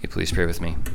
you please pray with me?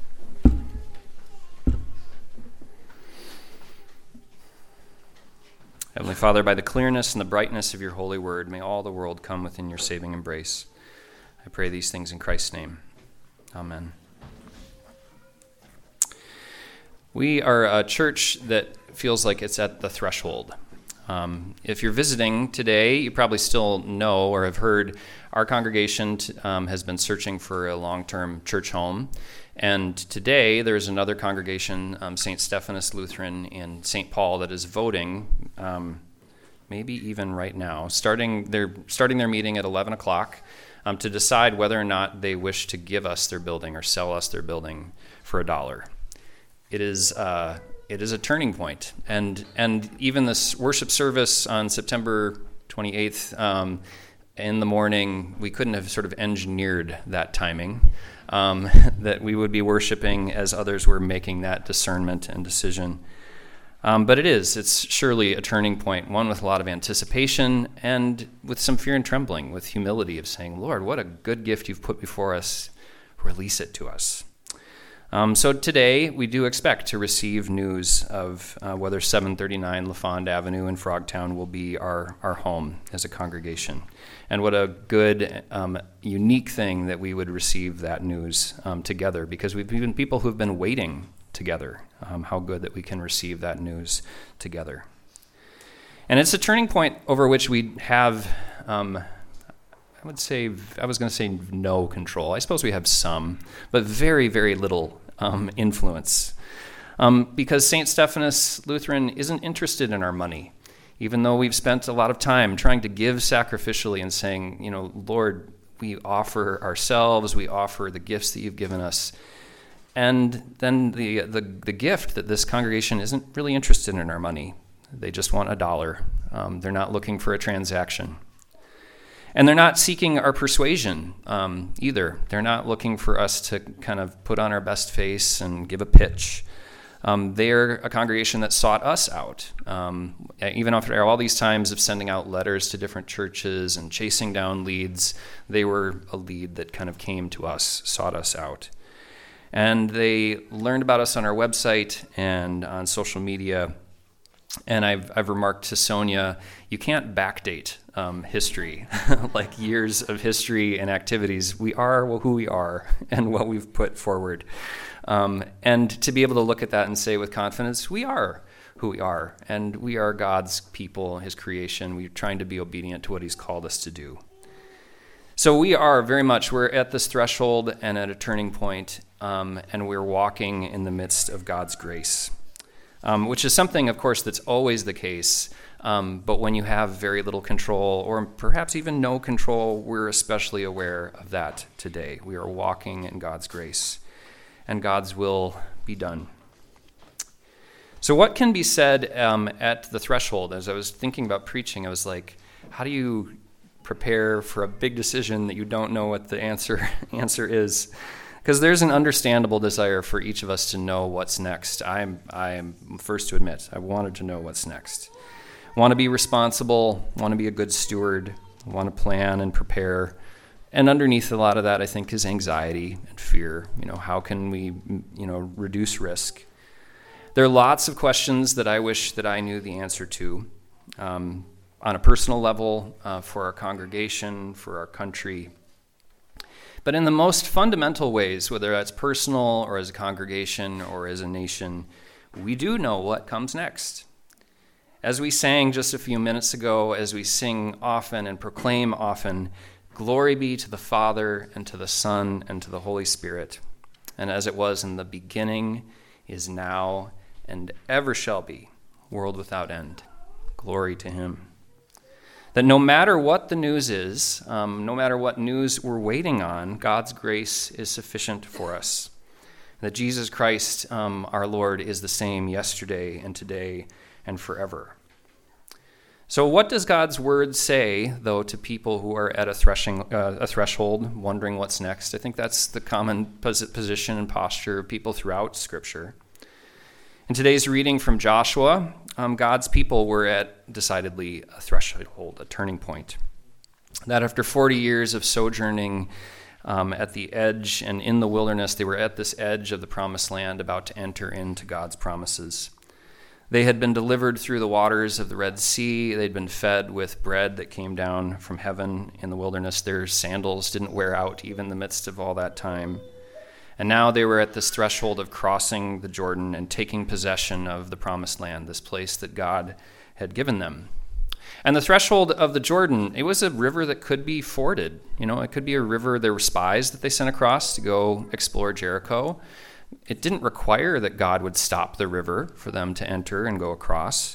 Heavenly Father, by the clearness and the brightness of your holy word, may all the world come within your saving embrace. I pray these things in Christ's name. Amen. We are a church that feels like it's at the threshold. If you're visiting today, you probably still know or have heard our congregation has been searching for a long-term church home. And today there's another congregation, St. Stephanus Lutheran in St. Paul, that is voting, maybe even right now, starting their meeting at 11 o'clock to decide whether or not they wish to give us their building or sell us their building for $1. It is a turning point. And even this worship service on September 28th in the morning, we couldn't have sort of engineered that timing, that we would be worshiping as others were making that discernment and decision. But it's surely a turning point, one with a lot of anticipation and with some fear and trembling, with humility of saying, Lord, what a good gift you've put before us. Release it to us. So today, we do expect to receive news of whether 739 LaFond Avenue in Frogtown will be our home as a congregation. And what a good, unique thing that we would receive that news together, because we've been people who've been waiting together. How good that we can receive that news together. And it's a turning point over which we have, I was going to say no control. I suppose we have some, but very, very little influence. Because St. Stephanus Lutheran isn't interested in our money, even though we've spent a lot of time trying to give sacrificially and saying, Lord, we offer ourselves, we offer the gifts that you've given us. And then the gift that this congregation isn't really interested in our money. They just want $1. They're not looking for a transaction. And they're not seeking our persuasion either. They're not looking for us to kind of put on our best face and give a pitch. They're a congregation that sought us out. Even after all these times of sending out letters to different churches and chasing down leads, they were a lead that kind of came to us, sought us out. And they learned about us on our website and on social media. And I've remarked to Sonia, you can't backdate history, like years of history and activities. We are who we are and what we've put forward. And to be able to look at that and say with confidence, we are who we are, and we are God's people, his creation. We're trying to be obedient to what he's called us to do. So we're at this threshold and at a turning point, and we're walking in the midst of God's grace. Which is something, of course, that's always the case. But when you have very little control, or perhaps even no control, we're especially aware of that today. We are walking in God's grace, and God's will be done. So what can be said at the threshold? As I was thinking about preaching, I was like, how do you prepare for a big decision that you don't know what the answer is? Because there's an understandable desire for each of us to know what's next. I am first to admit, I wanted to know what's next. Want to be responsible, want to be a good steward, want to plan and prepare. And underneath a lot of that, I think, is anxiety and fear. How can we, reduce risk? There are lots of questions that I wish that I knew the answer to on a personal level, for our congregation, for our country. But in the most fundamental ways, whether that's personal or as a congregation or as a nation, we do know what comes next. As we sang just a few minutes ago, as we sing often and proclaim often, glory be to the Father and to the Son and to the Holy Spirit, and as it was in the beginning, is now, and ever shall be, world without end. Glory to him. That no matter what the news is, no matter what news we're waiting on, God's grace is sufficient for us. That Jesus Christ, our Lord, is the same yesterday and today and forever. So what does God's word say, though, to people who are at a threshold, wondering what's next? I think that's the common position and posture of people throughout Scripture. In today's reading from Joshua, God's people were at decidedly a threshold, a turning point. That after 40 years of sojourning at the edge, and in the wilderness, they were at this edge of the promised land, about to enter into God's promises. They had been delivered through the waters of the Red Sea. They'd been fed with bread that came down from heaven in the wilderness. Their sandals didn't wear out even in the midst of all that time. And now they were at this threshold of crossing the Jordan and taking possession of the promised land, this place that God had given them. And the threshold of the Jordan, it was a river that could be forded. It could be a river. There were spies that they sent across to go explore Jericho. It didn't require that God would stop the river for them to enter and go across.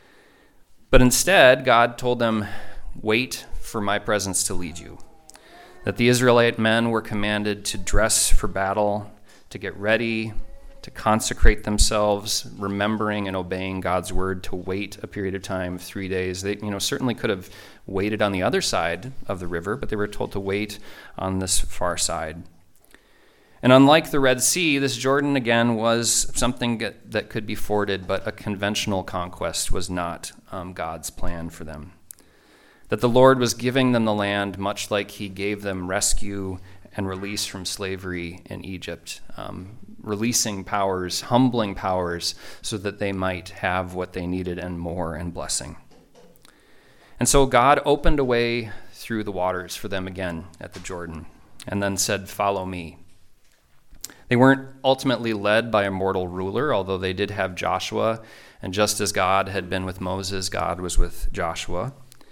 But instead, God told them, wait for my presence to lead you. That the Israelite men were commanded to dress for battle, to get ready, to consecrate themselves, remembering and obeying God's word, to wait a period of time of 3 days. They certainly could have waited on the other side of the river, but they were told to wait on this far side. And unlike the Red Sea, this Jordan, again, was something that could be forded, but a conventional conquest was not God's plan for them. That the Lord was giving them the land much like he gave them rescue and release from slavery in Egypt, releasing powers, humbling powers, so that they might have what they needed and more in blessing. And so God opened a way through the waters for them again at the Jordan, and then said, follow me. They weren't ultimately led by a mortal ruler, although they did have Joshua, and just as God had been with Moses, God was with Joshua.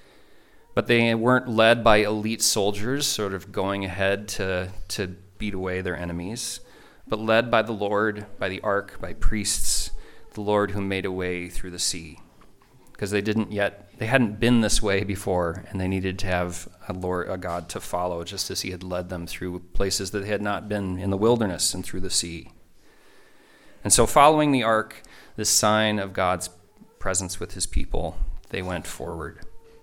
But they weren't led by elite soldiers sort of going ahead to beat away their enemies, but led by the Lord, by the ark, by priests, the Lord who made a way through the sea. Because they hadn't been this way before, and they needed to have a God to follow, just as he had led them through places that they had not been, in the wilderness and through the sea. And so following the ark, this sign of God's presence with his people, they went forward.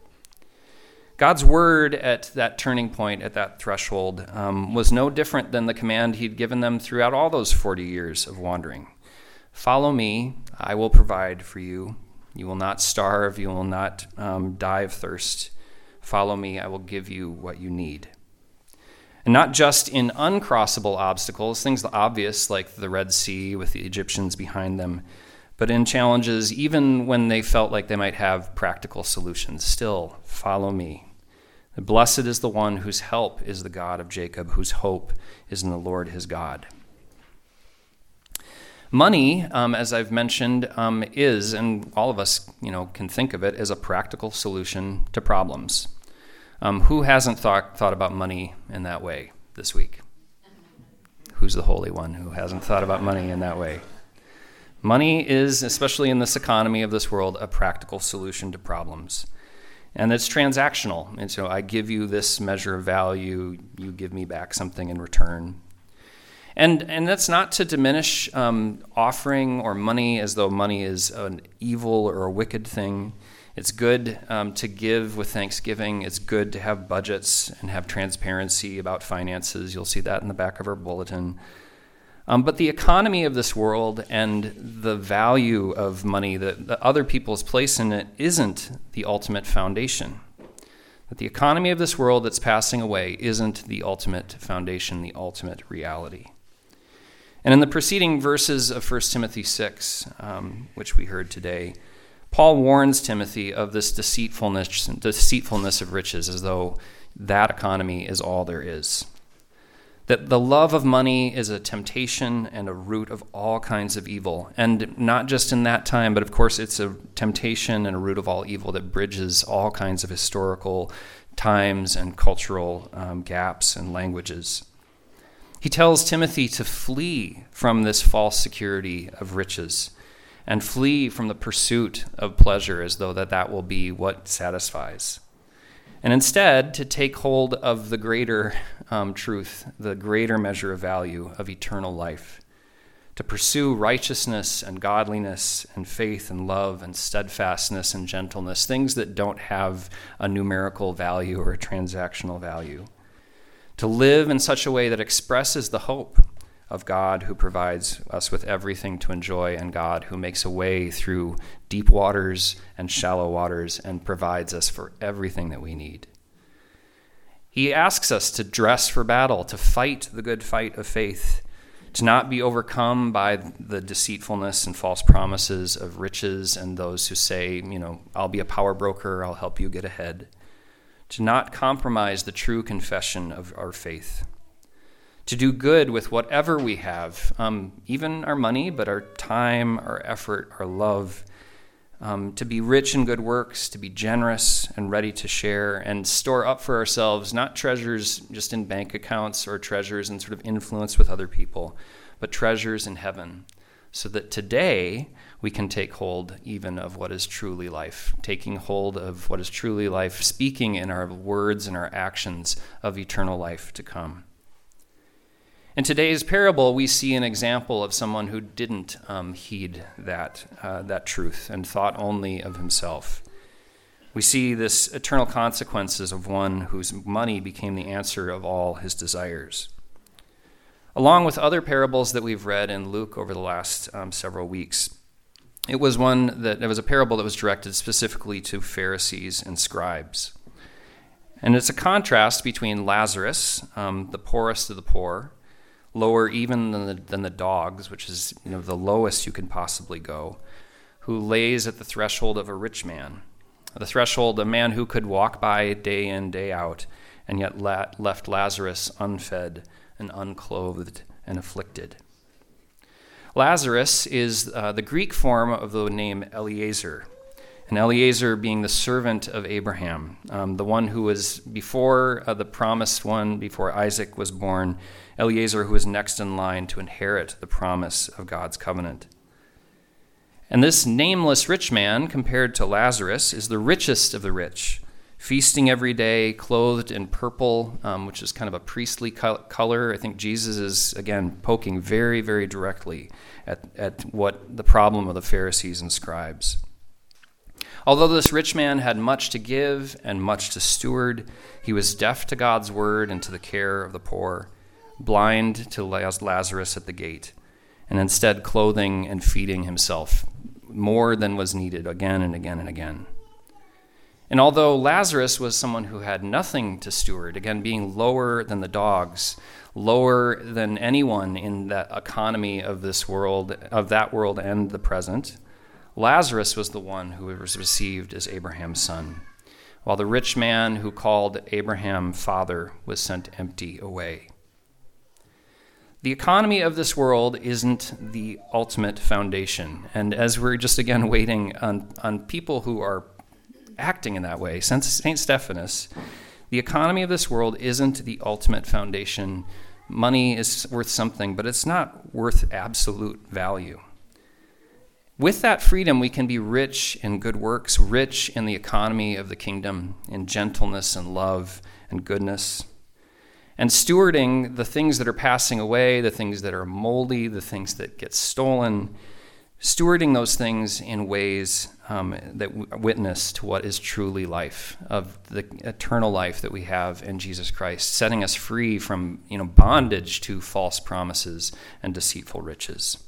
God's word at that turning point, at that threshold, was no different than the command he'd given them throughout all those 40 years of wandering. Follow me, I will provide for you. You will not starve, you will not die of thirst. Follow me, I will give you what you need. And not just in uncrossable obstacles, things obvious like the Red Sea with the Egyptians behind them, but in challenges even when they felt like they might have practical solutions. Still, follow me. Blessed is the one whose help is the God of Jacob, whose hope is in the Lord his God. Money, as I've mentioned, is, and all of us, can think of it as a practical solution to problems. Who hasn't thought about money in that way this week? Who's the Holy One who hasn't thought about money in that way? Money is, especially in this economy of this world, a practical solution to problems. And it's transactional. And so I give you this measure of value, you give me back something in return. And that's not to diminish offering or money as though money is an evil or a wicked thing. It's good to give with thanksgiving. It's good to have budgets and have transparency about finances. You'll see that in the back of our bulletin. But the economy of this world and the value of money that other people's place in it isn't the ultimate foundation. That the economy of this world that's passing away isn't the ultimate foundation, the ultimate reality. And in the preceding verses of 1 Timothy 6, which we heard today, Paul warns Timothy of this deceitfulness of riches, as though that economy is all there is. That the love of money is a temptation and a root of all kinds of evil. And not just in that time, but of course it's a temptation and a root of all evil that bridges all kinds of historical times and cultural gaps and languages. He tells Timothy to flee from this false security of riches and flee from the pursuit of pleasure as though that will be what satisfies. And instead, to take hold of the greater truth, the greater measure of value of eternal life, to pursue righteousness and godliness and faith and love and steadfastness and gentleness, things that don't have a numerical value or a transactional value, to live in such a way that expresses the hope of God who provides us with everything to enjoy, and God who makes a way through deep waters and shallow waters and provides us for everything that we need. He asks us to dress for battle, to fight the good fight of faith, to not be overcome by the deceitfulness and false promises of riches and those who say, I'll be a power broker, I'll help you get ahead. To not compromise the true confession of our faith. To do good with whatever we have, even our money, but our time, our effort, our love. To be rich in good works, to be generous and ready to share and store up for ourselves, not treasures just in bank accounts or treasures in sort of influence with other people, but treasures in heaven, so that today we can take hold even of what is truly life, taking hold of what is truly life, speaking in our words and our actions of eternal life to come. In today's parable, we see an example of someone who didn't heed that truth and thought only of himself. We see this eternal consequences of one whose money became the answer of all his desires. Along with other parables that we've read in Luke over the last several weeks, it was a parable that was directed specifically to Pharisees and scribes. And it's a contrast between Lazarus, the poorest of the poor, lower even than the dogs, which is the lowest you can possibly go, who lays at the threshold of a rich man, the threshold, a man who could walk by day in, day out, and yet left Lazarus unfed and unclothed and afflicted. Lazarus is the Greek form of the name Eliezer, and Eliezer being the servant of Abraham, the one who was before the promised one, before Isaac was born, Eliezer who was next in line to inherit the promise of God's covenant. And this nameless rich man, compared to Lazarus, is the richest of the rich, feasting every day, clothed in purple, which is kind of a priestly color. I think Jesus is, again, poking very, very directly at what the problem of the Pharisees and scribes. Although this rich man had much to give and much to steward, he was deaf to God's word and to the care of the poor, blind to Lazarus at the gate, and instead clothing and feeding himself more than was needed again and again and again. And although Lazarus was someone who had nothing to steward, again being lower than the dogs, lower than anyone in that economy of this world, of that world and the present, Lazarus was the one who was received as Abraham's son, while the rich man who called Abraham father was sent empty away. The economy of this world isn't the ultimate foundation. And as we're just again waiting on people who are acting in that way, St. Stephanus, the economy of this world isn't the ultimate foundation. Money is worth something, but it's not worth absolute value. With that freedom, we can be rich in good works, rich in the economy of the kingdom, in gentleness and love and goodness. And stewarding the things that are passing away, the things that are moldy, the things that get stolen, stewarding those things in ways that witness to what is truly life, of the eternal life that we have in Jesus Christ, setting us free from bondage to false promises and deceitful riches.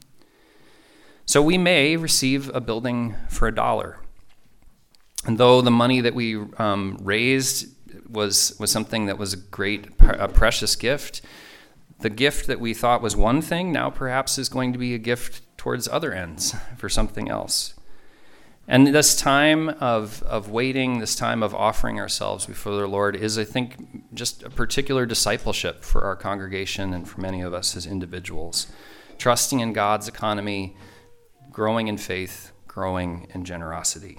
So we may receive a building for $1. And though the money that we raised was something that was a precious gift, the gift that we thought was one thing now perhaps is going to be a gift towards other ends for something else. And this time of waiting, this time of offering ourselves before the Lord is, I think, just a particular discipleship for our congregation and for many of us as individuals, trusting in God's economy, growing in faith, growing in generosity.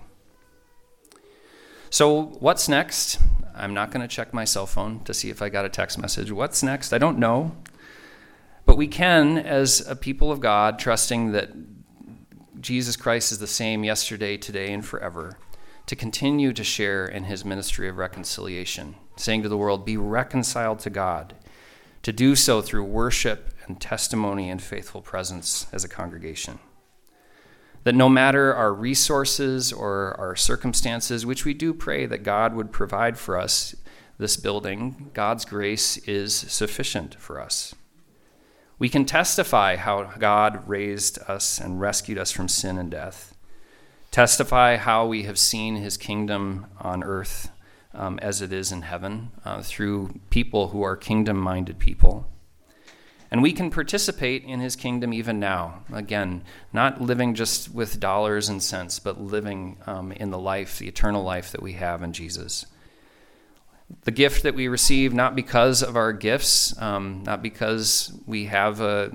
So what's next? I'm not going to check my cell phone to see if I got a text message. What's next? I don't know. But we can, as a people of God, trusting that Jesus Christ is the same yesterday, today, and forever, to continue to share in his ministry of reconciliation, saying to the world, be reconciled to God, to do so through worship and testimony and faithful presence as a congregation. That no matter our resources or our circumstances, which we do pray that God would provide for us this building, God's grace is sufficient for us. We can testify how God raised us and rescued us from sin and death. Testify how we have seen his kingdom on earth as it is in heaven through people who are kingdom-minded people. And we can participate in his kingdom even now. Again, not living just with dollars and cents, but living in the life, the eternal life that we have in Jesus. The gift that we receive not because of our gifts, not because we have a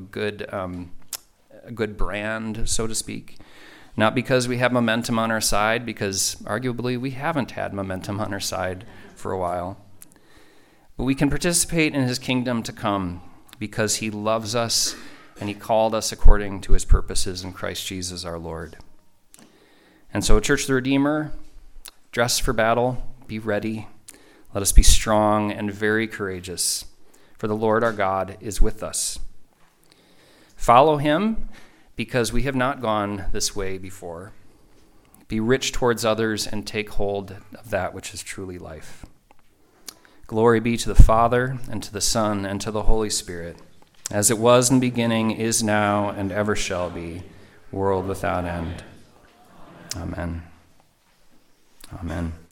good brand, so to speak, not because we have momentum on our side, because arguably we haven't had momentum on our side for a while. But we can participate in his kingdom to come because he loves us and he called us according to his purposes in Christ Jesus our Lord. And so, Church of the Redeemer, dress for battle, be ready. Let us be strong and very courageous, for the Lord our God is with us. Follow him, because we have not gone this way before. Be rich towards others and take hold of that which is truly life. Glory be to the Father, and to the Son, and to the Holy Spirit, as it was in the beginning, is now, and ever shall be, world without end. Amen. Amen.